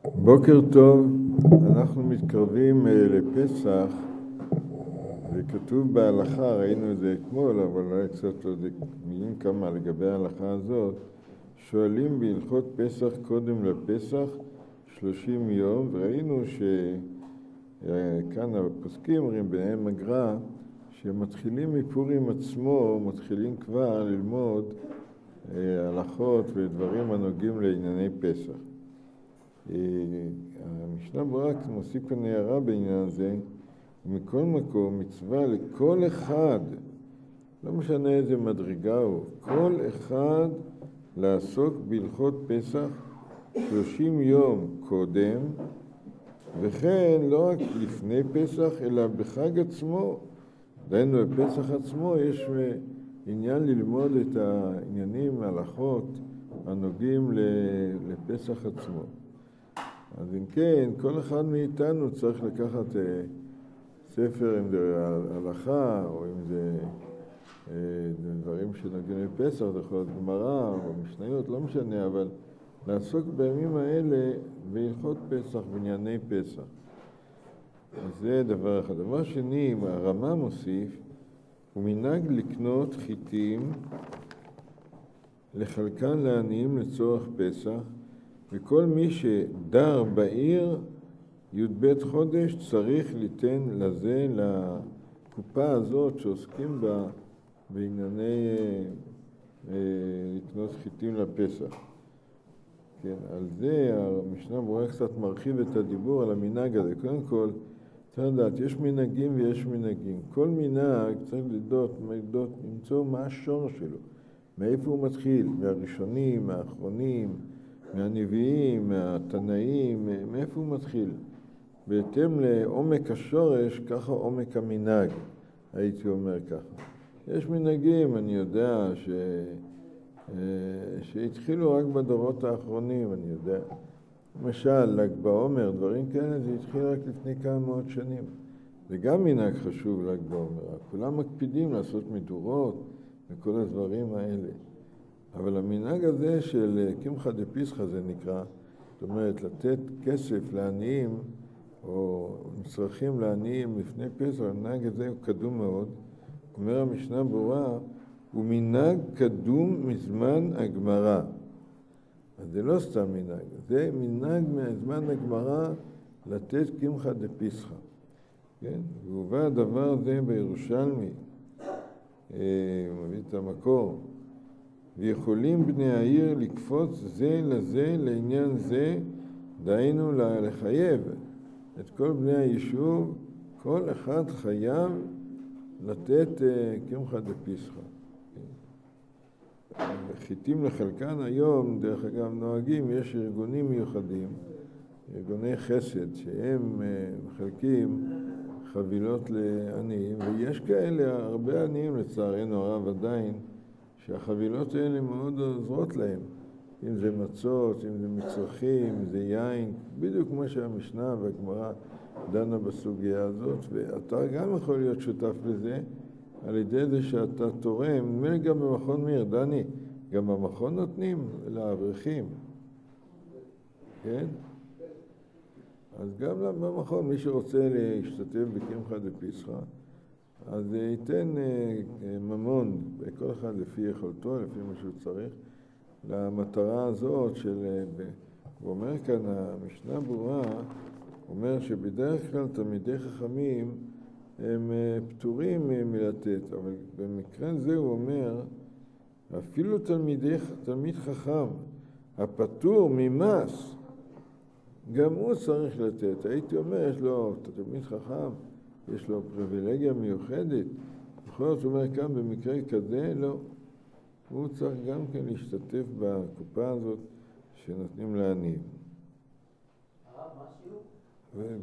בוקר טוב, אנחנו מתקרבים לפסח וכתוב בהלכה, ראינו את זה אתמול, אבל אולי קצת עוד מילים כמה לגבי ההלכה הזאת. שואלים בהלכות פסח קודם לפסח 30 יום, וראינו שכאן הפוסקים אומרים ביניהם הגר"א שמתחילים מפורים עצמו, מתחילים כבר ללמוד הלכות ודברים הנוגעים לענייני פסח. המשנה ברורה מוסיף כאן הערה בעניין הזה, מכל מקום מצווה לכל אחד, לא משנה איזה מדרגה הוא, כל אחד לעסוק בהלכות פסח 30 יום קודם, וכן לא רק לפני פסח אלא בחג עצמו. דהיינו בפסח עצמו יש עניין ללמוד את העניינים, ההלכות הנוגעים לפסח עצמו. אז אם כן, כל אחד מאיתנו צריך לקחת ספר, אם זה הלכה, או אם זה דברים שנוגעים לפסח, זה יכול להיות גמרא או משניות, לא משנה, אבל לעסוק בימים האלה בהלכות פסח, בענייני פסח. אז זה דבר אחד. דבר שני, הרמ"א מוסיף, הוא מנהג לקנות חיטים לחלקן לעניים לצורך פסח, וכל מי שדר בעיר י"ב חודש צריך ליתן לזה, לקופה הזאת שעוסקים בה בענייני לקנות חיטים לפסח. כן, על זה המשנה ברורה קצת מרחיב את הדיבור על המנהג הזה. קודם כל, צריך לדעת, יש מנהגים ויש מנהגים. כל מנהג צריך למצוא מה השור שלו, מאיפה הוא מתחיל, מהראשונים, מהאחרונים, מהנביאים, מהתנאים, מאיפה הוא מתחיל. בהתאם לעומק השורש, ככה עומק המנהג, הייתי אומר ככה. יש מנהגים, אני יודע, שהתחילו רק בדורות האחרונים, אני יודע. למשל, ל"ג בעומר, דברים כאלה, זה התחיל רק לפני כמה מאות שנים. זה גם מנהג חשוב, ל"ג בעומר. כולם מקפידים לעשות מדורות וכל הדברים האלה. אבל המנהג הזה של קמחא דפסחא זה נקרא, זאת אומרת, לתת כסף לעניים, או מצרכים לעניים לפני פסח, המנהג הזה הוא קדום מאוד. אומר המשנה ברורה, הוא מנהג קדום מזמן הגמרא. אז זה לא סתם מנהג, זה מנהג מזמן הגמרא לתת קמחא דפסחא. כן? והובא הדבר הזה בירושלמי, מביא את המקור. ויכולים בני העיר לקפוץ זה לזה לעניין זה, דהיינו לחייב את כל בני היישוב, כל אחד חייב לתת קמחא דפסחא. חיטים לחלקן היום, דרך אגב נוהגים, יש ארגונים מיוחדים, ארגוני חסד, שהם מחלקים חבילות לעניים, ויש כאלה הרבה עניים לצערנו הרב עדיין, שהחבילות האלה מאוד עוזרות להם, אם זה מצות, אם זה מצרכים, אם זה יין, בדיוק כמו שהמשנה והגמרא דנה בסוגיה הזאת, ואתה גם יכול להיות שותף לזה, על ידי זה שאתה תורם, נדמה לי גם במכון מאיר, דני, גם במכון נותנים לאברכים, כן? אז גם במכון, מי שרוצה להשתתף בקמחא דפסחא, אז ייתן ממון, כל אחד לפי יכולתו, לפי מה שהוא צריך, למטרה הזאת של, הוא אומר כאן, המשנה ברורה, אומר שבדרך כלל תלמידי חכמים הם פטורים מלתת, אבל במקרה זה הוא אומר, אפילו תלמיד חכם, הפטור ממס, גם הוא צריך לתת. הייתי אומר, יש לו תלמיד חכם, יש לו פריבילגיה מיוחדת. בכל זאת הוא אומר כאן, במקרה כזה, לא. הוא צריך גם כן להשתתף בקופה הזאת שנותנים לעניים. הרב, מה שיעור?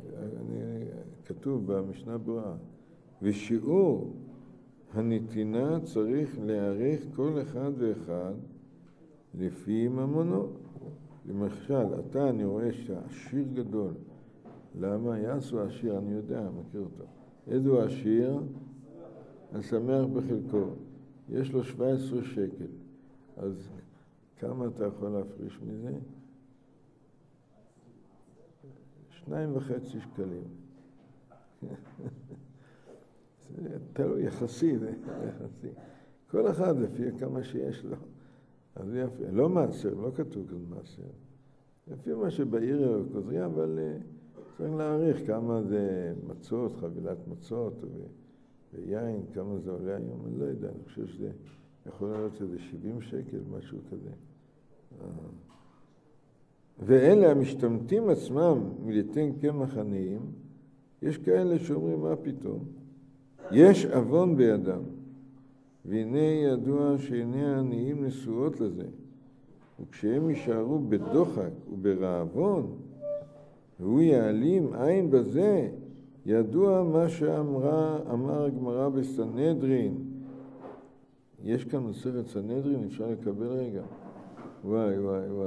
כתוב במשנה ברורה, ושיעור הנתינה צריך להעריך כל אחד ואחד לפי ממונו. למשל, אני רואה שהעשיר גדול, למה? יעשו העשיר, אני יודע, מכיר אותו. איזו העשיר? השמח בחלקו. יש לו 17 שקל. אז כמה אתה יכול להפריש מזה? 2.5 שקלים. זה תלוי יחסי, זה יחסי. כל אחד לפי כמה שיש לו. אז זה יפה. לא מעשר, לא כתוב כאן מעשר. לפי מה שבעיר כוזריה, אבל צריך להעריך כמה זה מצות, חבילת מצות ויין, כמה זה עולה היום, אני לא יודע, אני חושב שזה יכול להיות איזה 70 שקל, משהו כזה. ואלה המשתמטים עצמם מליתן קמח עניים, יש כאלה שאומרים, מה פתאום? יש אבון בידם, והנה ידוע שעיני העניים נשואות לזה, וכשהם יישארו בדוחק וברעבון, והוא יעלים עין בזה, ידוע מה שאמר הגמרא בסנהדרין. יש כאן מסכת סנהדרין, אפשר לקבל רגע. וואי.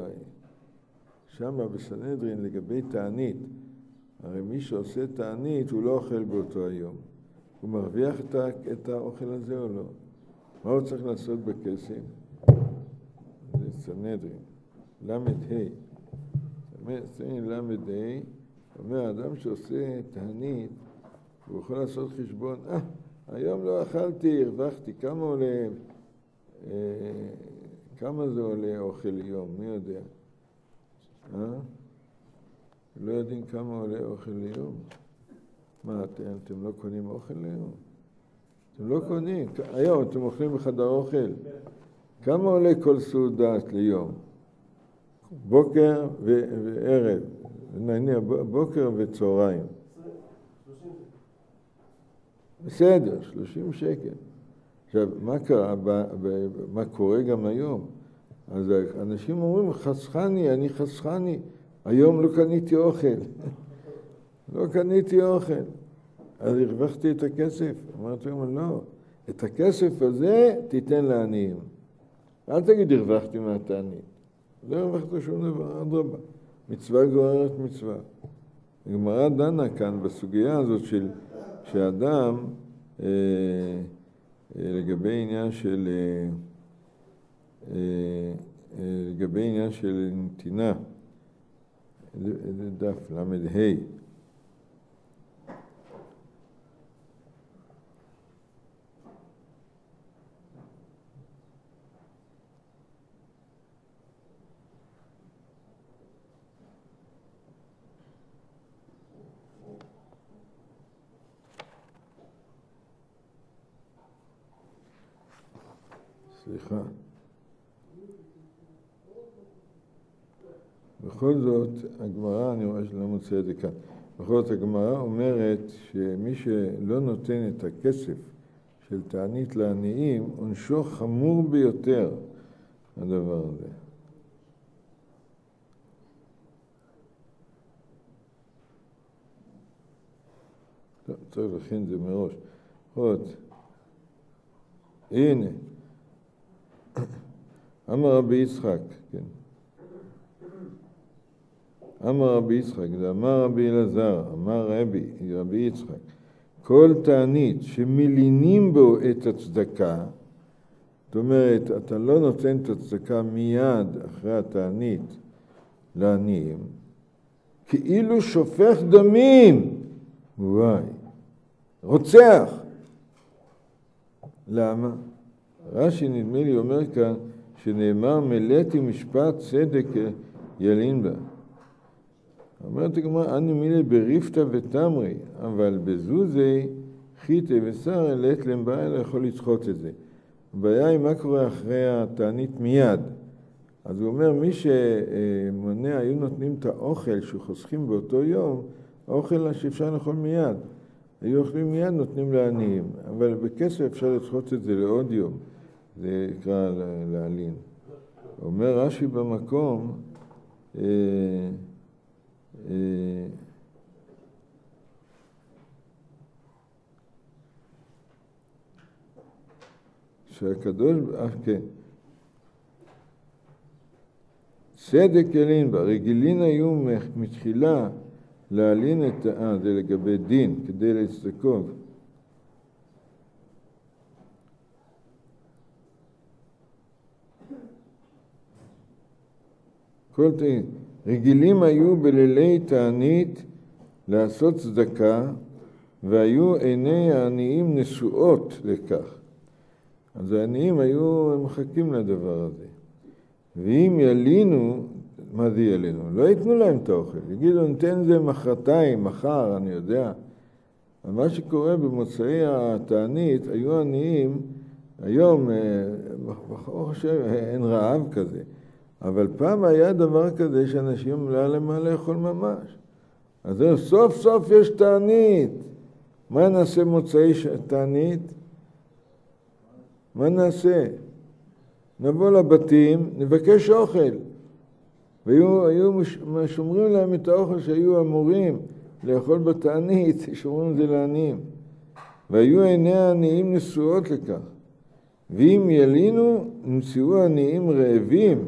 שמה בסנהדרין לגבי תענית, הרי מי שעושה תענית הוא לא אוכל באותו היום. הוא מרוויח את האוכל הזה או לא? מה הוא צריך לעשות בכסף? זה סנהדרין, למד ה'. סנהדרין למד ה', אומר, האדם שעושה תענית, הוא יכול לעשות חשבון, היום לא אכלתי, הרווחתי, כמה זה עולה אוכל ליום, מי יודע? לא יודעים כמה עולה אוכל ליום? מה, אתם לא קונים אוכל ליום? אתם לא קונים. היום אתם אוכלים בחדר אוכל. כמה עולה כל סעודת ליום? בוקר וערב. בוקר וצהריים. 30. בסדר, 30 שקל. עכשיו, מה קרה? מה קורה גם היום? אז אנשים אומרים, אני חסכני. היום לא קניתי אוכל. לא קניתי אוכל. אז הרווחתי את הכסף. אמרתי להם, לא. את הכסף הזה תיתן לעניים. אל תגיד, הרווחתי מהתענית. לא הרווחת שום דבר, אדרבה. מצווה גוררת מצווה. הגמרא דנה כאן בסוגיה הזאת של שאדם, לגבי עניין של נתינה, זה דף למד ה'. סליחה. בכל זאת, הגמרא, אני רואה שלא מוצא את זה כאן, בכל זאת הגמרא אומרת שמי שלא נותן את הכסף של תענית לעניים, עונשו חמור ביותר, הדבר הזה. טוב, צריך להכין את זה מראש. עוד. הנה. אמר רבי יצחק, כן. אמר רבי יצחק, זה אמר רבי אלעזר, אמר רבי יצחק, כל תענית שמלינים בו את הצדקה, זאת אומרת, אתה לא נותן את הצדקה מיד אחרי התענית לעניים, כאילו שופך דמים, וואי, רוצח. למה? רש"י נדמה לי אומר כאן, שנאמר מלאתי משפט צדק ילין בה. אומרת הגמרא, אני מילי בריפתא ותמרי, אבל בזוזי חיטה ושר לית להם בעיה, לא יכול לדחות את זה. הבעיה היא מה קורה אחרי התענית מיד. אז הוא אומר, מי שמונע, היו נותנים את האוכל שחוסכים באותו יום, האוכל שאפשר לאכול מיד. היו אוכלים מיד, נותנים לעניים. אבל בכסף אפשר לדחות את זה לעוד יום. זה יקרא להלין. אומר רש"י במקום, שהקדוש, כן. צדק ילין בה, רגילים היו מתחילה להלין את, זה לגבי דין, כדי להצדקות. כל תהין, רגילים היו בלילי תענית לעשות צדקה, והיו עיני העניים נשואות לכך. אז העניים היו מחכים לדבר הזה. ואם ילינו, מה זה ילינו? לא ייתנו להם את האוכל. יגידו, ניתן זה מחרתיים, מחר, אני יודע. אבל מה שקורה במוצאי התענית, היו עניים, היום, ברוך השם, אין רעב כזה. אבל פעם היה דבר כזה שאנשים לא היה להם מה לאכול ממש. אז סוף סוף יש תענית. מה נעשה מוצאי תענית? מה נעשה? נבוא לבתים, נבקש אוכל. והיו שומרים להם את האוכל שהיו אמורים לאכול בתענית, שומרים את זה לעניים. והיו עיני העניים נשואות לכך. ואם ילינו, נמצאו עניים רעבים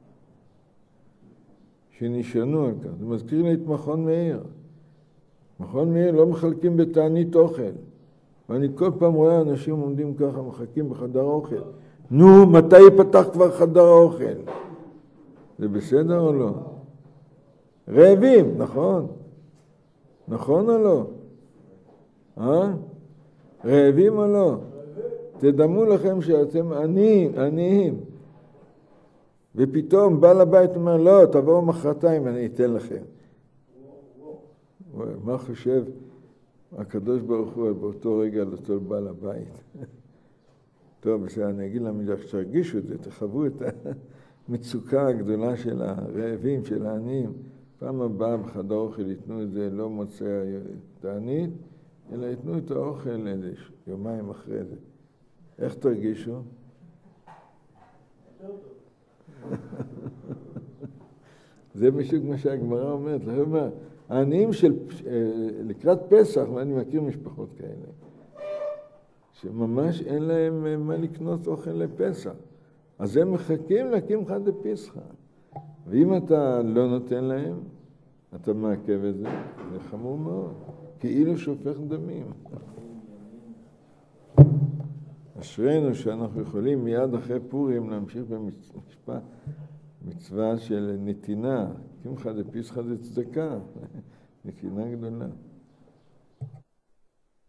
שנשענו על כך. זה מזכיר לי את מכון מאיר. מכון מאיר לא מחלקים בתענית אוכל. ואני כל פעם רואה אנשים עומדים ככה, מחכים בחדר האוכל. נו, מתי יפתח כבר חדר האוכל? זה בסדר או לא? רעבים, נכון? נכון או לא? רעבים או לא? תדמו לכם שאתם עניים. ופתאום בעל הבית אומר, לא, תבואו מחרתיים, אני אתן לכם. מה חושב הקדוש ברוך הוא באותו רגע על אותו בעל הבית? טוב, בסדר, אני אגיד להם, שתרגישו את זה, תחוו את המצוקה הגדולה של הרעבים, של העניים. פעם הבאה בחדר האוכל ייתנו את זה, לא מוצא תענית, אלא ייתנו את האוכל איזה יומיים אחרי זה. איך תרגישו? זה בדיוק מה שהגמרא אומרת. העניים של לקראת פסח, ואני מכיר משפחות כאלה, שממש אין להם מה לקנות אוכל לפסח. אז הם מחכים להקים חד דפסחא. ואם אתה לא נותן להם, אתה מעכב את זה, זה חמור מאוד. כאילו שופך דמים. אשרינו שאנחנו יכולים מיד אחרי פורים להמשיך במשפט, מצווה של נתינה. קמחא דפסחא זה צדקה, נתינה גדולה.